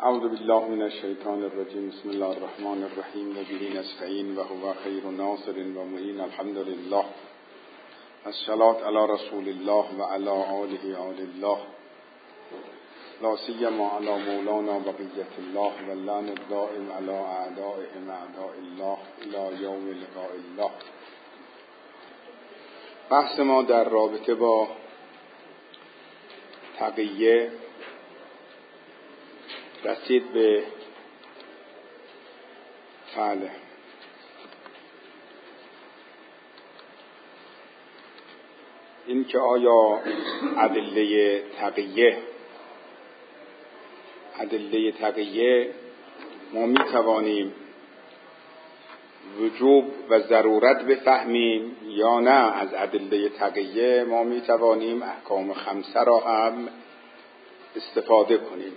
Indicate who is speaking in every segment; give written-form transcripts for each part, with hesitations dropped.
Speaker 1: اعوذ بالله من الشیطان الرجیم. بسم الله الرحمن الرحیم. و به نستعین و هو خیر ناصر و معین. الحمد لله. الصلاة علی رسول الله و علی آله آل الله، لا سیما علی مولانا بقیة الله و اللعن الدائم علی اعدائهم اعداء الله الی یوم لقاء الله. بحث ما در رابطه با تقیه رسید به این که آیا ادله تقیه ما می توانیم وجوب و ضرورت بفهمیم یا نه از ادله تقیه ما می توانیم احکام خمسه را هم استفاده کنیم.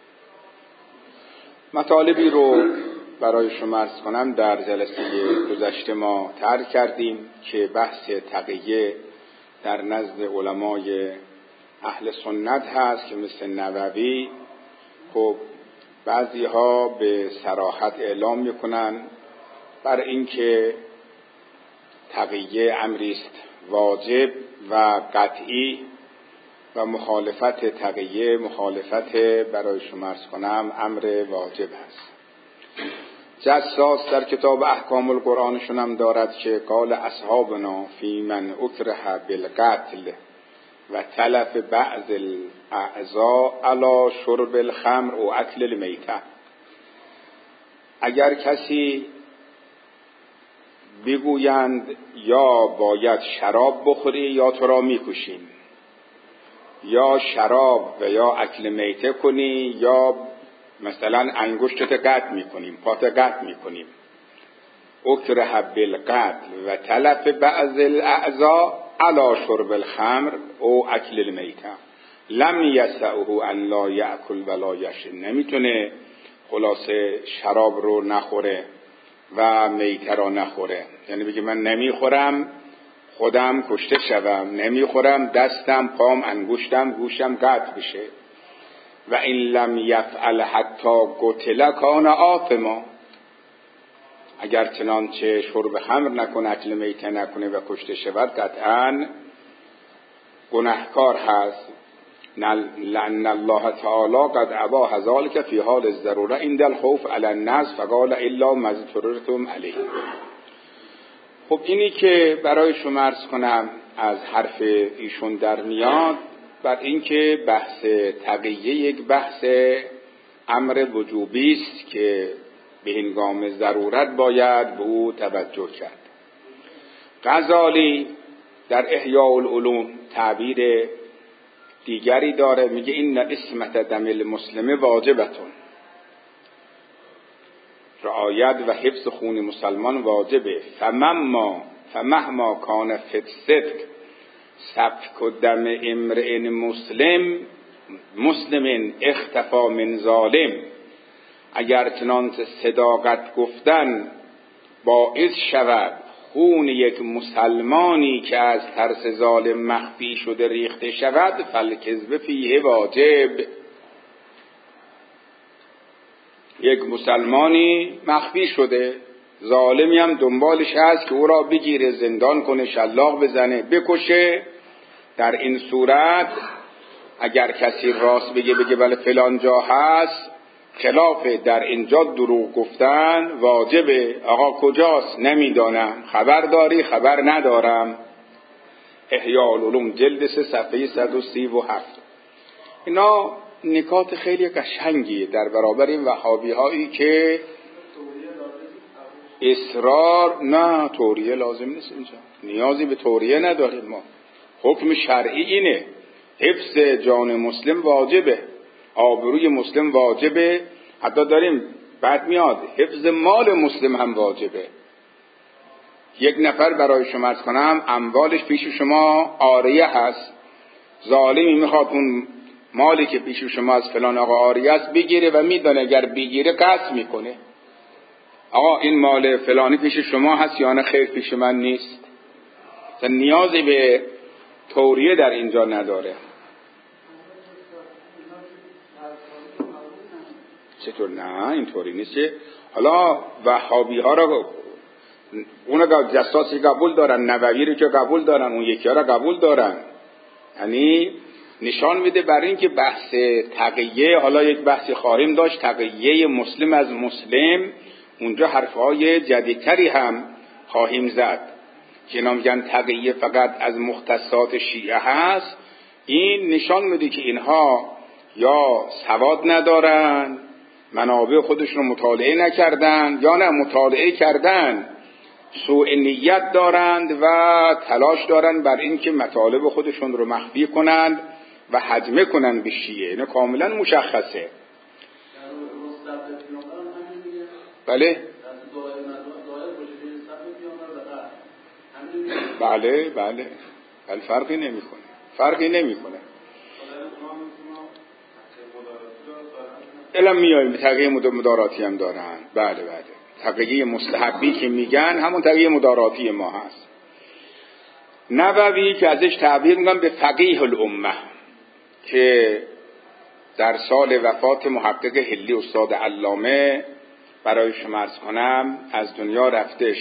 Speaker 1: مطالبی رو برای شما عرض کنم. در جلسه گذشته ما طرح کردیم که بحث تقیه در نزد علمای اهل سنت هست که مثل نووی، خب بعضی ها به صراحت اعلام میکنن بر اینکه تقیه امری است واجب و قطعی و مخالفت تقیه مخالفت برای شما عرض کنم امر واجب است. جساس در کتاب احکام القرآنشون هم دارد که قال اصحابنا فی من اکره بالقتل و تلف بعض الاعضاء علی شرب الخمر و اکل المیته. اگر کسی بگویند یا باید شراب بخوری یا تو را میکشیم، یا شراب و یا اکل میته کنی، یا مثلا انگشتت قطع میکنیم، پات قطع میکنیم. اکره بالقتل و تلف بعض الاعضاء علی شرب الخمر او اکل المیته لم یسعه ان لا یأکل ولا یشرب. نمیتونه خلاصه شراب رو نخوره و میته رو نخوره. یعنی بگه من نمیخورم خودم کشته شوم، نمیخورم دستم پام انگشتم گوشم قطع بشه. و این لم یفعل حتی قتل کان آثما. اگر چنانچه شرب خمر نکنه، اکل میته نکنه و کشته شود، قطعا گناهکار هست. لأن الله تعالی قد اباح ذلک فی حال الضروره عند الخوف علی الناس فقال الا ما اضطررتم علیه. خب اینی که برای شما عرض کنم از حرف ایشون در میاد بر این که بحث تقیه یک بحث امر وجوبی است که به هنگام ضرورت باید به او توجه کرد. غزالی در احیاء العلوم تعبیر دیگری داره، میگه این عصمت دم المسلم واجبتون. رعایت و حفظ خون مسلمان واجبه. فمهما کان فی الصدق سفک دم امرئ مسلم اختفا من ظالم. اگر چنانچه صداقت گفتن باعث شود خون یک مسلمانی که از ترس ظالم مخفی شده ریخته شود، فالکذب فیه واجب. یک مسلمانی مخفی شده، ظالمی هم دنبالش هست که او را بگیره، زندان کنه، شلاق بزنه، بکشه. در این صورت اگر کسی راست بگه بله فلان جا هست، خلاف در اینجا دروغ گفتن واجبه. آقا کجاست؟ نمیدانم. خبر داری؟ خبر ندارم. احیاء العلوم جلد 3 صفحه 137. اینا نکات خیلی قشنگیه در برابر این وهابی هایی که اصرار نه توریه لازم نیست. اینجا نیازی به توریه نداریم. ما حکم شرعی اینه، حفظ جان مسلم واجبه، آبروی مسلم واجبه. حتی داریم بعد میاد حفظ مال مسلم هم واجبه. یک نفر برای شما عرض کنم اموالش پیش شما عاریه هست، ظالمی میخواد اون مالی که پیش شما از فلان آقا عاریه است بگیره و میدونه اگر بگیره قطع میکنه. آقا این مال فلانی پیش شما هست یا نه؟ خیر پیش من نیست. نیازی به توریه در اینجا نداره. چطور؟ نه اینطوری نیست که حالا وهابی ها را اون جساسی قبول دارن، نووی رو که قبول دارن، اون یکی ها را قبول دارن. یعنی نشان میده برای این که بحث تقیه، حالا یک بحثی خواهیم داشت، تقیه مسلم از مسلم، اونجا حرفهای جدیدتری هم خواهیم زد که اینا میگن تقیه فقط از مختصات شیعه هست. این نشان میده که اینها یا سواد ندارن، منابع خودشون رو مطالعه نکردن، یا نه مطالعه کردن سوء نیت دارند و تلاش دارند بر این که مطالب خودشون رو مخفی کنند و هدمه کنند به شیعه. اینه کاملا مشخصه. بله بله بله بله فرقی نمیکنه. الان میایم تقیه مداراتی هم دارن. بله بله تقیه مستحبی که میگن همون تقیه مداراتی ما هست. نووی که ازش تعبیر میگن به فقیه الامه که در سال وفات محقق حلی استاد علامه برای شما عرض کنم از دنیا رفته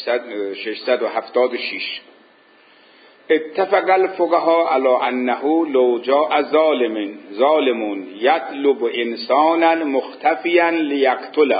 Speaker 1: 676. اتفق الفقهاء علی انه لو جاء ظالم یطلب انسانا مختفیا لیقتله.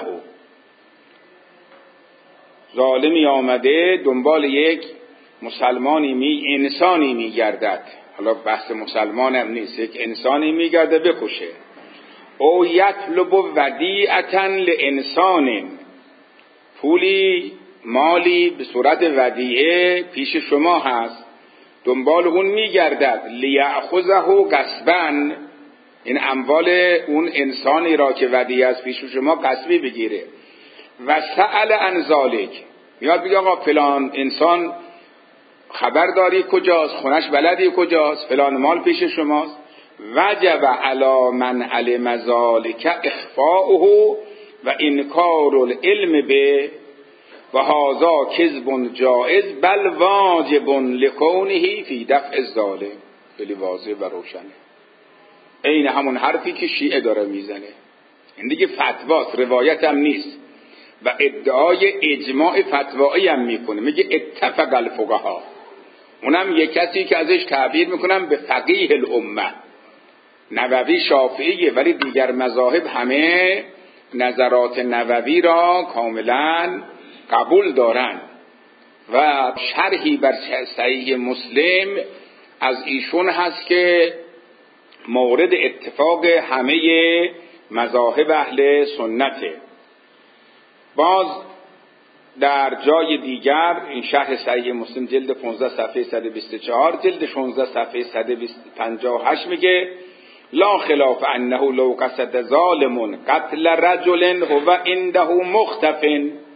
Speaker 1: ظالمی آمده دنبال یک مسلمانی انسانی میگردد، حالا بحث مسلمان هم نیست، یک انسانی میگرده بکشه. او یطلب ودیعة لانسان، پولی مالی به صورت ودیعه پیش شما هست، دنبال اون میگردد. لیأخذه غصبا، این اموال اون انسانی را که ودیعه است پیش شما غصبی بگیره. و سأل عن ذلک، میاد بگه آقا فلان انسان خبر داری کجاست، خونش بلدی کجاست، فلان مال پیش شماست. وجب علی من علم ذلک اخفاؤه و انکار العلم به و هذا کذب جائز بل واجب لکونه فی دفع الظالم. خیلی واضح و روشنه. این همون حرفی که شیعه داره میزنه. این دیگه فتواست، روایت هم نیست و ادعای اجماع فتوایی هم میکنه. میگه اتفق الفقهاء، اونم یک کسی که ازش تعبیر میکنم به فقیه الامه. نووی شافعیه ولی دیگر مذاهب همه نظرات نووی را کاملا قبول دارن و شرحی بر صحیح مسلم از ایشون هست که مورد اتفاق همه مذاهب اهل سنته. باز در جای دیگر این شرح صحیح مسلم جلد 15 صفحه 124، جلد 16 صفحه 158 میگه لا خلاف انه لو قصد ظالم قتل رجل هو عنده مختف.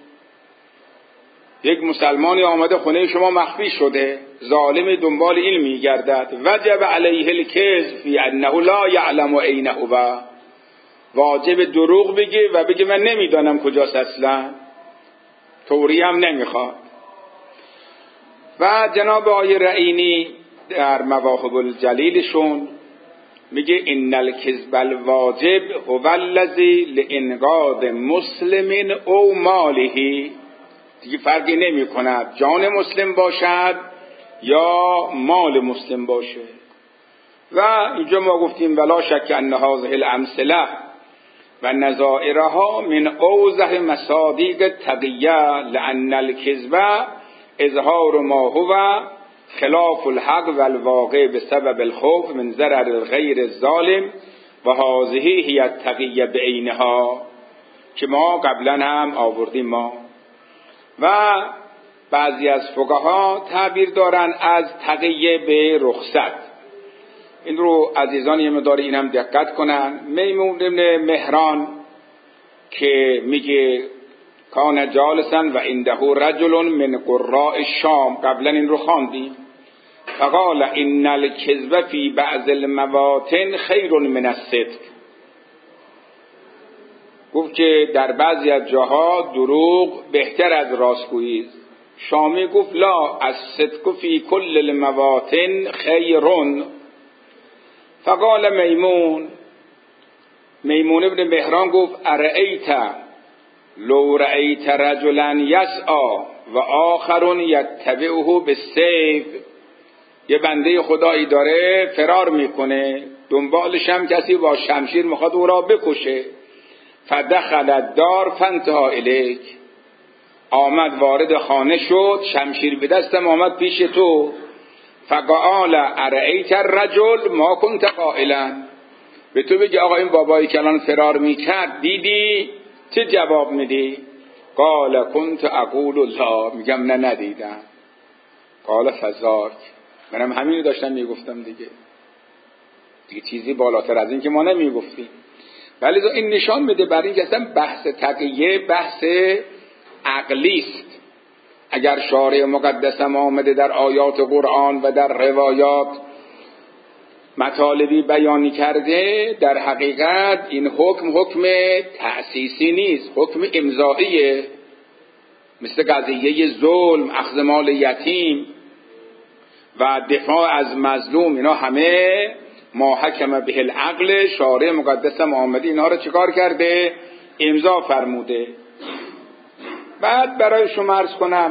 Speaker 1: یک مسلمانی آمده خونه شما مخفی شده، ظالم دنبال این میگردد، وجب علیه الکذب فی انه لا یعلم اینه هو، واجب دروغ بگه و بگه من نمیدانم کجاست، اصلا توری هم نمیخواد. و جناب آقای رعینی در مواهب الجلیلشون میگه ان الکذب الواجب هو الذی لانقاذ مسلم او ماله، دیگه فرقی نمی کند جان مسلم باشد یا مال مسلم باشه. و اینجا ما گفتیم ولا شک ان هذه الامثله و نظائرها من اوضح مصادیق تقیه لان الکذب اظهار ما هو خلاف الحق و الواقع بسبب الخوف من ضرر الغیر الظالم و هذه هی التقیه بعینها که ما قبلا هم آوردیم. ما و بعضی از فقها تعبیر دارن از تقیه به رخصت. این رو عزیزان یه مقدار این هم دقت کنن. میمون ابن مهران که میگه کان جالسا و عنده رجل من قراء الشام، قبلا این رو خواندیم، فقال ان الکذب فی بعض المواطن خیر من الصدق، گفت که در بعضی از جاها دروغ بهتر از راستگویی است. شامی گفت لا الصدق فی کل المواطن خیر. فقال میمون میمون ابن مهران گفت ارأیت لو رأیت رجلا یسعی و آخر یتبعه بالسیف، یه بنده خدایی داره فرار میکنه، دنبالش هم کسی با شمشیر میخواد او را بکشه. فدخل الدار فانتهى الیک، آمد وارد خانه شد، شمشیر به دستم آمد پیش تو. فقال ارأیت الرجل ما کنت قائلا، به تو بگی آقا این بابایی که الان فرار میکرد دیدی؟ چه جواب میدی؟ قال کنت اقول لا، میگم نه ندیدم. قال فذاک، منم همینو داشتم میگفتم دیگه چیزی بالاتر از این که ما نمیگفتیم. ولی این نشان میده برای اینکه اصلا بحث تقیه بحث عقلی است. اگر شارع مقدس آمده در آیات قرآن و در روایات مطالبی بیانی کرده، در حقیقت این حکم تأسیسی نیست، حکم امضائیه، مثل قضیه ظلم، اخذ مال یتیم و دفاع از مظلوم، اینا همه ما حکم به العقل، شارع مقدس آمده اینها رو چیکار کرده؟ امضا فرموده. بعد برای شما عرض کنم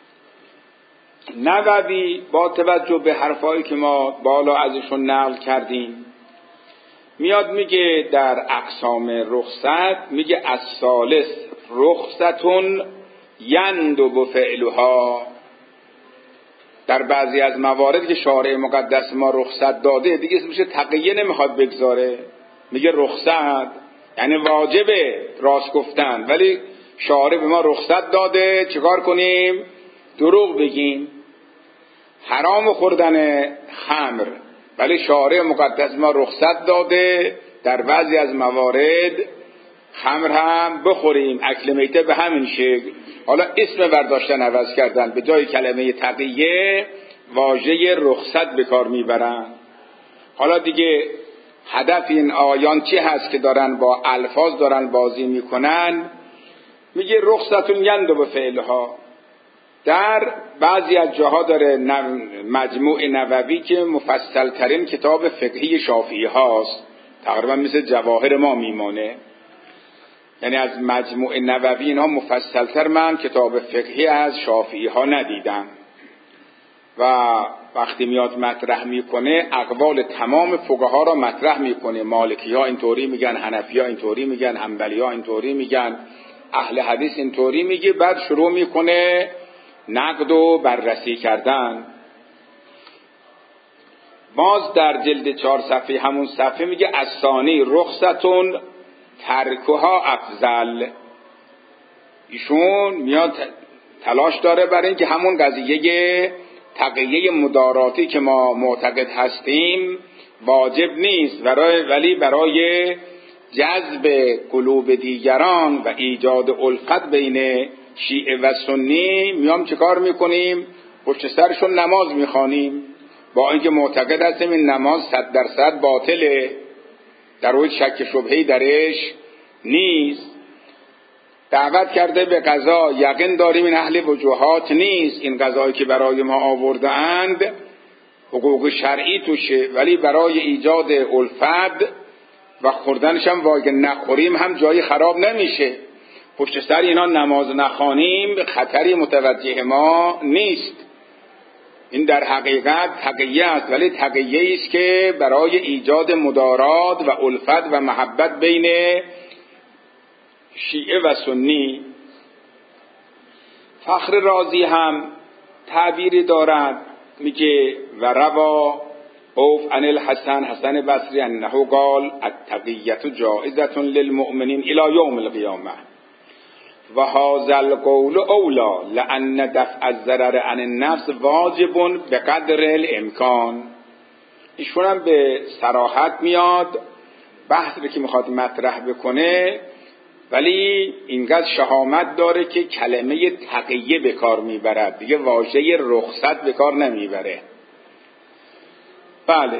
Speaker 1: نووی با توجه به حرفایی که ما بالا ازشون نقل کردیم میاد میگه در اقسام رخصت، میگه الثالث رخصتون یندب فعلها، در بعضی از موارد که شارع مقدس ما رخصت داده دیگه اسمش تقیه نمیخواد بگذاره، میگه رخصت یعنی واجبه راست گفتن، ولی شارع به ما رخصت داده چیکار کنیم؟ دروغ بگیم. حرام خوردن خمر، ولی شارع مقدس ما رخصت داده در بعضی از موارد خمر هم بخوریم، اکل میته به همین شکل. حالا اسم برداشتن عوض کردن، به جای کلمه تقیه واژه رخصت به کار میبرن. حالا دیگه هدف این آیان چی هست که دارن با الفاظ دارن بازی میکنن؟ میگه رخصتون یندب فعلها. در بعضی از جاها داره مجموع نووی که مفصل ترین کتاب فقهی شافعی هاست، تقریبا مثل جواهر ما میمانه، یعنی از مجموع نووی اینا مفصل تر من کتاب فقهی از شافعی ها ندیدم. و وقتی میاد مطرح میکنه اقوال تمام فقها را مطرح میکنه، مالکی ها اینطوری میگن، حنفی ها اینطوری میگن، حنبلی ها اینطوری میگن، اهل حدیث اینطوری میگه. بعد شروع میکنه نقد و بررسی کردن. باز در جلد 4 صفحه همون صفحه میگه الثانی رخصتون ترکها افضل. ایشون میاد تلاش داره برای اینکه همون قضیه تقیه مداراتی که ما معتقد هستیم واجب نیست، ولی برای جذب قلوب دیگران و ایجاد الفت بین شیعه و سنی میام چه کار میکنیم؟ پشت سرشون نماز میخوانیم، با اینکه معتقد هستیم این نماز 100% باطله، در روی شک شبهه‌ای درش نیست. دعوت کرده به قضا، یقین داریم این اهل وجوهات نیست، این قضایی که برای ما آورده اند حقوق شرعی توشه، ولی برای ایجاد الفت و خوردنش هم واگه نخوریم هم جایی خراب نمیشه، پشت سر اینا نماز نخوانیم خطری متوجه ما نیست. این در حقیقت تقیه است، ولی تقیه است که برای ایجاد مدارات و الفت و محبت بین شیعه و سنی. فخر رازی هم تعبیری دارد، میگه و روا اوف عن الحسن، حسن بصری انه قال التقیة جائزة للمؤمنین الی یوم القیامه و هذا القول اولا لان دفع الضرر عن النفس واجب بقدر الامکان. ایشون هم به صراحت میاد بحثی که میخواد مطرح بکنه، ولی اینقدر شهامت داره که کلمه تقیه به کار میبرد، دیگه واژه رخصت به کار نمیبره. بله،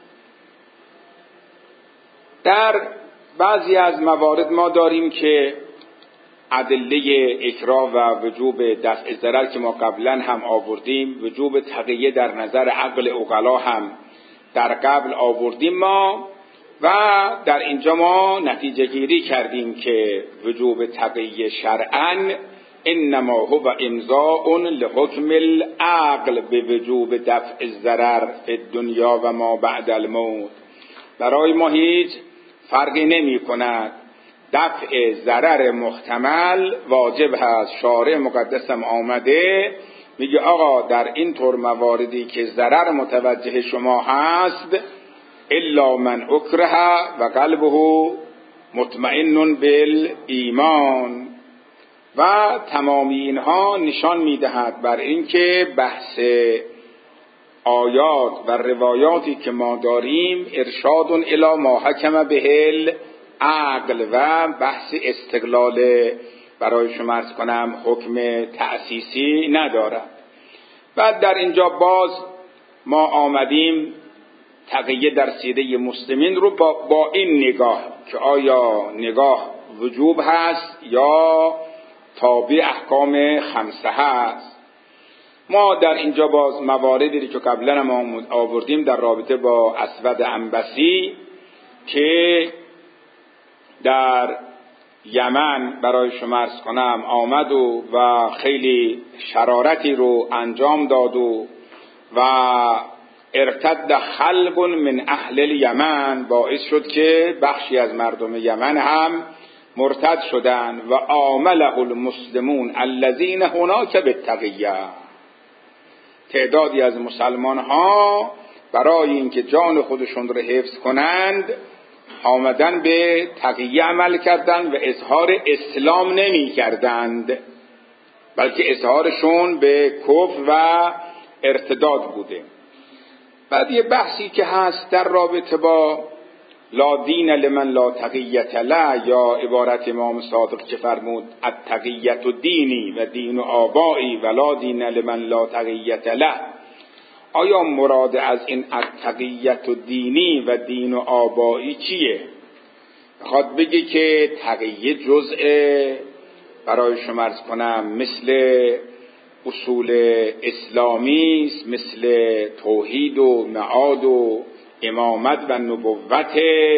Speaker 1: در بعضی از موارد ما داریم که ادله اکراه و وجوب دفع ضرر که ما قبلا هم آوردیم، وجوب تقیه در نظر عقل عقلا هم در قبل آوردیم ما، و در اینجا ما نتیجه گیری کردیم که وجوب تقیه شرعاً انما هو امضاء لحکم العقل به وجوب دفع الضرر فی الدنیا و ما بعد الموت. برای ما هیچ فرقی نمی کند، دفع ضرر محتمل واجب هست. شارع مقدسم آمده میگه آقا در این طور مواردی که ضرر متوجه شما هست الا من اکره و قلبه مطمئن بالایمان. و تمامی اینها نشان میدهد بر اینکه بحث آیات و روایاتی که ما داریم ارشاد الی ما حکم به العقل و بحث استقلال برای شما عرض کنم حکم تأسیسی ندارد. بعد در اینجا باز ما آمدیم تقیه در سیره مسلمین رو با این نگاه که آیا نگاه وجوب هست یا تابع احکام خمسه هست. ما در اینجا باز مواردی که قبلا ما آوردیم در رابطه با اسود عنبسی که در یمن برای شما عرض کنم آمد و خیلی شرارتی رو انجام داد و ارتد خلق من اهل الیمن، باعث شد که بخشی از مردم یمن هم مرتد شدند و عامله المسلمون الذین هناک بالتقیه. تعدادی از مسلمان ها برای اینکه جان خودشون رو حفظ کنند آمدن به تقیه عمل کردند و اظهار اسلام نمی کردند، بلکه اظهارشون به کفر و ارتداد بوده. بعد یه بحثی که هست در رابطه با لا دین لمن لا تقیت له، یا عبارت امام صادق که فرمود التقیت دینی و دین آبایی و لا دین لمن لا تقیت له. آیا مراد از این التقیت دینی و دین آبایی چیه؟ میخواد بگه که تقیه جزء برای شما عرض کنم مثل اصول اسلامی است، مثل توحید و معاد و امامت و نبوت.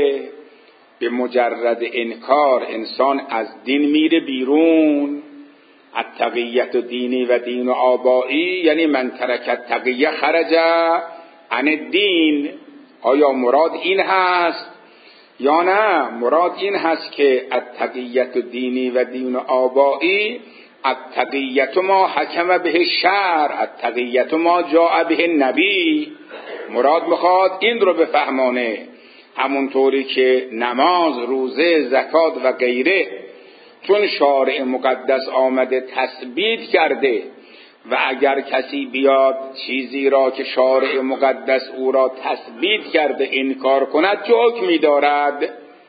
Speaker 1: به مجرد انکار انسان از دین میره بیرون. التقیت دینی و دین آبایی یعنی من ترک التقیه خرج عن الدین. آیا مراد این هست یا نه؟ مراد این هست که التقیت دینی و دین آبایی التقیت ما حکم به شرع، التقیت ما جاء به نبی. مراد میخواد این رو بفهمانه، همونطوری که نماز، روزه، زکات و غیره چون شارع مقدس آمده تثبیت کرده و اگر کسی بیاد چیزی را که شارع مقدس او را تثبیت کرده انکار کند چه حکمی دارد؟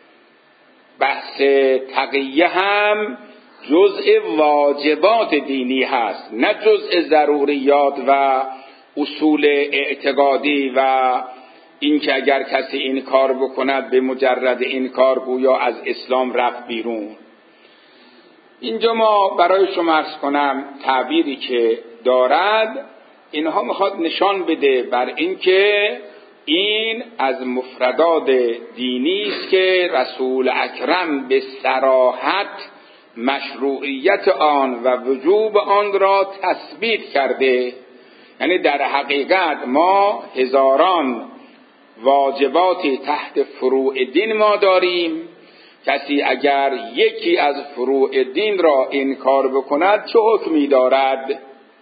Speaker 1: بحث تقیه هم جزء واجبات دینی هست، نه جزء ضروریات و اصول اعتقادی و این که اگر کسی این کار بکند به مجرد این کار گویا از اسلام رفت بیرون. اینجا ما برای شما عرض کنم تعبیری که دارد اینها میخواد نشان بده بر اینکه این از مفردات دینی است که رسول اکرم به صراحت مشروعیت آن و وجوب آن را تثبیت کرده. یعنی در حقیقت ما هزاران واجباتی تحت فروع دین ما داریم، کسی اگر یکی از فروع دین را انکار بکند چه حکمی دارد؟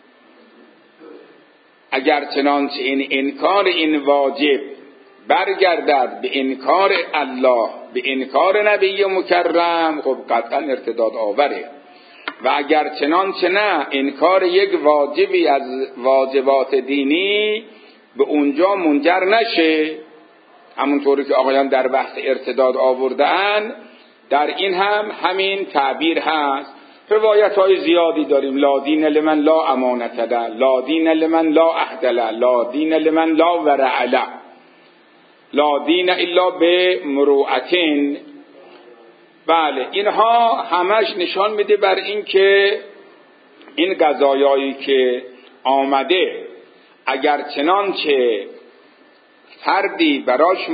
Speaker 1: اگر چنانچه این انکار این واجب برگردد به انکار الله، به انکار نبی مکرم، خب قطعا ارتداد آوره. و اگر چنانچه نه انکار یک واجبی از واجبات دینی به اونجا منجر نشه، همونطوری که آقایان در بحث ارتداد آوردن، در این هم همین تعبیر هست. روایت های زیادی داریم، لا دین لمن لا امانت له، لا دین لمن لا عهد له، لا دین لمن لا ورع له، لا دین الا به مروءتین. بله، اینها همش نشان میده بر این که این قضایایی که آمده اگر چنانچه فردی براش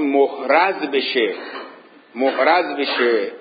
Speaker 1: محرز بشه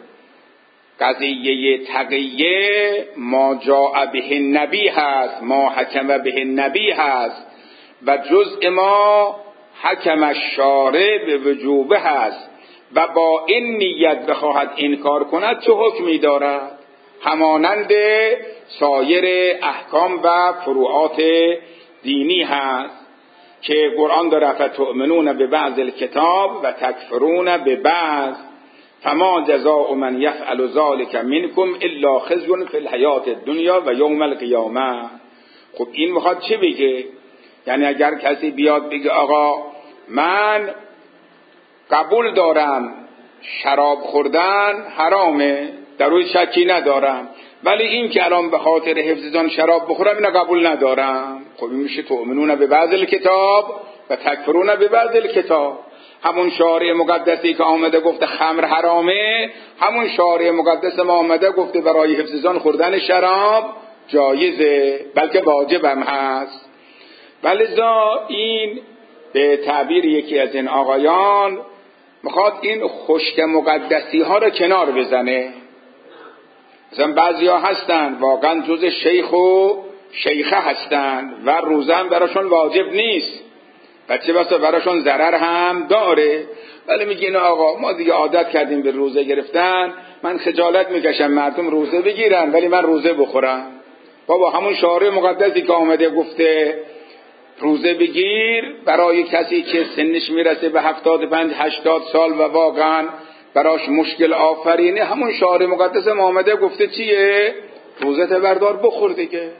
Speaker 1: قضیه تقیه ما جاء به نبی هست، ما حکم به نبی هست و جزء ما حکم الشارع به وجوبه هست و با این نیت بخواهد انکار کند چه حکمی دارد؟ همانند سایر احکام و فروعات دینی هست که قرآن داره فتؤمنون ببعض الکتاب و تکفرون ببعض فما جزاء من یفعل ذلک منکم الا خزی فی الحیات الدنیا و یوم القیامه. خب این میخواد چه بگه؟ یعنی اگر کسی بیاد بگه آقا من قبول دارم شراب خوردن حرامه، در روی شکی ندارم، ولی این که الان به خاطر حفظ جان شراب بخورم اینو قبول ندارم. خب این میشه تؤمنون به بعض الکتاب و تکفرون به بعض الکتاب. همون شارع مقدسی که آمده گفته خمر حرامه، همون شارع مقدس ما آمده گفته برای حفظ جان خوردن شراب جایزه بلکه واجب هم هست. ولذا این به تعبیر یکی از این آقایان میخواد این خشک مقدسی ها رو کنار بزنه. مثلا بعضی ها هستن واقعا جز شیخ و شیخه هستن و روزه هم براشون واجب نیست و چه بسا براشون ضرر هم داره، ولی میگین آقا ما دیگه عادت کردیم به روزه گرفتن، من خجالت میکشم مردم روزه بگیرن ولی من روزه بخورم. بابا همون شارع مقدسی که آمده گفته روزه بگیر برای کسی که سنش میرسه به 75-80 سال و واقعا براش مشکل آفرینه، همون شارع مقدس ما آمده گفته چیه؟ روزه بردار بخور دیگه.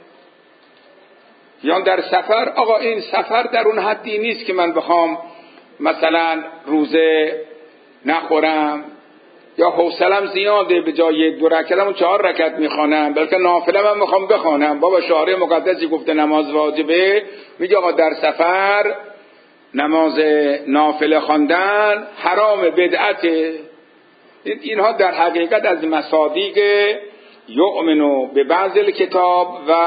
Speaker 1: یا در سفر، آقا این سفر در اون حدی نیست که من بخوام مثلا روزه نخورم یا حوصلم زیاده به جای 2 رکعتمو 4 رکعت میخوانم بلکه نافله من میخوام بخوانم. بابا شارع مقدسی گفته نماز واجبه، میگه آقا در سفر نماز نافله خواندن حرام بدعته. اینها در حقیقت از مصادیق یؤمنو به بعض الکتاب و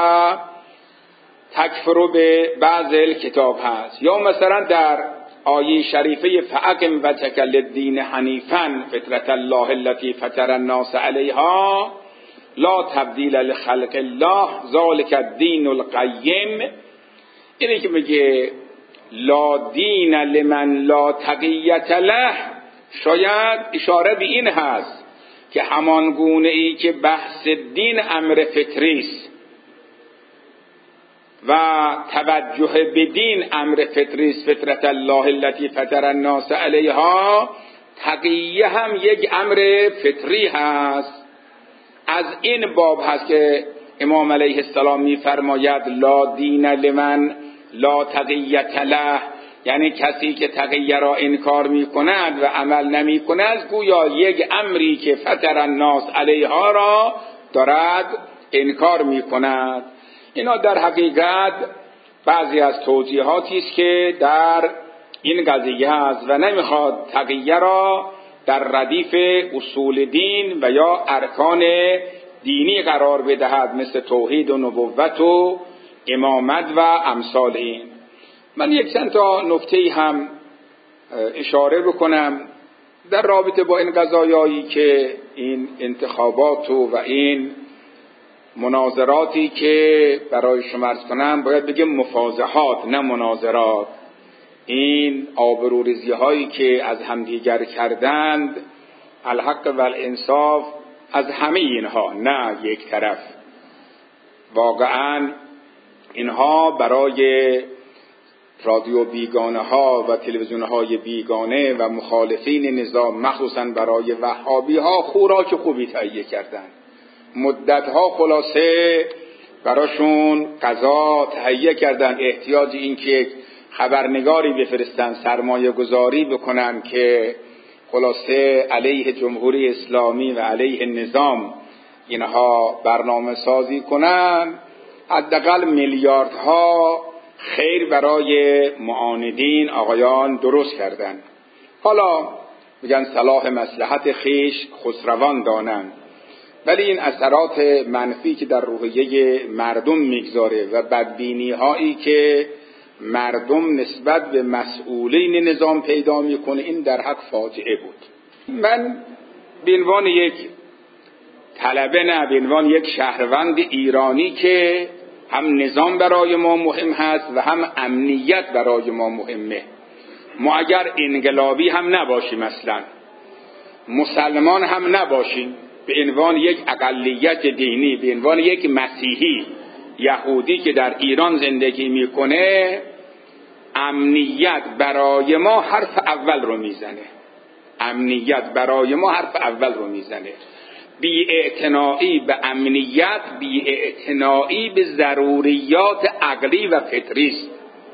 Speaker 1: تکفرو به بعض الکتاب هست. یا مثلا در آیه شریفه فاقم وجهک للدین حنیفا فطرة الله التي فطر الناس علیها لا تبدیل لخلق الله ذلک الدین القیم، اینه که میگه لا دین لمن لا تقیة له، شاید اشاره به این هست که همان گونه ای که بحث دین امر فطری است و توجه به دین امر فطری است، فطرة الله التي فطر الناس علیها، تقیه هم یک امر فطری هست. از این باب هست که امام علیه السلام میفرماید لا دین لمن لا تقیة له، یعنی کسی که تقیه را انکار میکند و عمل نمیکند گویا یک امری که فطر الناس علیها را دارد انکار میکند. اینا در حقیقت بعضی از توضیحاتی است که در این قضیه است و نمیخواد تقیه را در ردیف اصول دین و یا ارکان دینی قرار بدهد مثل توحید و نبوت و امامت و امثال این. من یک چند تا نکته هم اشاره بکنم در رابطه با این قضایایی که این انتخابات و این مناظراتی که برای شما عرض کنم، باید بگم مفاضحات نه مناظرات، این آبروریزی هایی که از همدیگر کردند، الحق و الانصاف از همه اینها نه یک طرف، واقعا اینها برای رادیو بیگانه ها و تلویزیون های بیگانه و مخالفین نظام مخصوصا برای وهابی ها خوراک خوبی تهیه کردند. مدت ها خلاصه براشون غذا تهیه کردن، احتیاج این که خبرنگاری بفرستن سرمایه گذاری بکنن که خلاصه علیه جمهوری اسلامی و علیه نظام اینها برنامه سازی کنن، حداقل میلیاردها خیر برای معاندین آقایان درست کردن. حالا میگن صلاح مصلحت خیش خسروان دانند، ولی این اثرات منفی که در روحیه مردم میگذاره و بدبینی هایی که مردم نسبت به مسئولین نظام پیدا میکنه، این در حق فاجعه بود. من به عنوان یک طلبه، نه به عنوان یک شهروند ایرانی که هم نظام برای ما مهم هست و هم امنیت برای ما مهمه، ما اگر انقلابی هم نباشیم، اصلا مسلمان هم نباشیم، به عنوان یک اقلیت دینی، به عنوان یک مسیحی یهودی که در ایران زندگی میکنه، امنیت برای ما حرف اول رو میزنه. امنیت برای ما حرف اول رو میزنه. بی‌اعتنایی به امنیت، بی‌اعتنایی به ضروریات عقلی و فطری است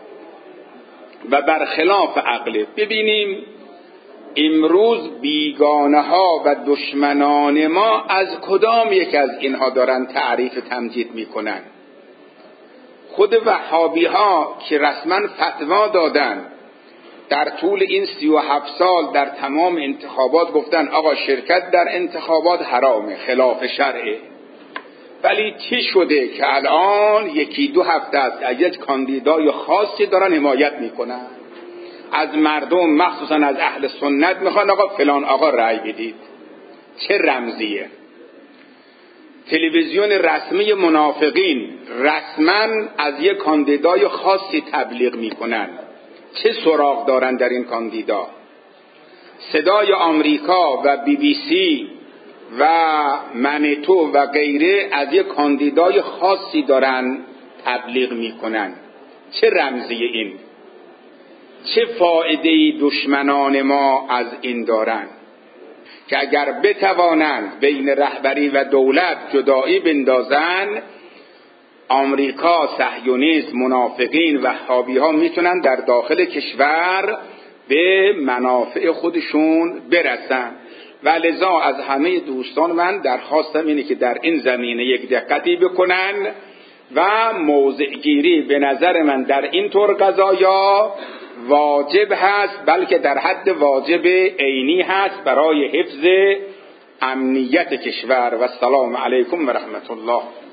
Speaker 1: و برخلاف عقل. ببینیم امروز بیگانه ها و دشمنان ما از کدام یک از اینها دارن تعریف تمجید میکنن؟ خود وهابی ها که رسما فتوا دادن در طول این 37 سال در تمام انتخابات، گفتن آقا شرکت در انتخابات حرامه، خلاف شرعه، ولی چی شده که الان یکی دو هفته از یک کاندیدای خاصی دارن حمایت میکنن؟ از مردم مخصوصا از اهل سنت میخوان آقا فلان آقا رأی بدید. چه رمزیه؟ تلویزیون رسمی منافقین رسما از یک کاندیدای خاصی تبلیغ میکنن. چه سراغ دارن در این کاندیدا؟ صدای آمریکا و BBC و منیتو و غیره از یک کاندیدای خاصی دارن تبلیغ میکنن. چه رمزیه این؟ چه فایده‌ای دشمنان ما از این دارن؟ که اگر بتوانند بین رهبری و دولت جدایی بندازن، آمریکا، صهیونیست، منافقین و وهابی ها میتونن در داخل کشور به منافع خودشون برسن. و لذا از همه دوستان من درخواستم اینه که در این زمینه یک دقتی بکنن و موضع گیری به نظر من در این طور قضایا واجب هست، بلکه در حد واجب عینی هست برای حفظ امنیت کشور. و السلام علیکم و رحمت الله.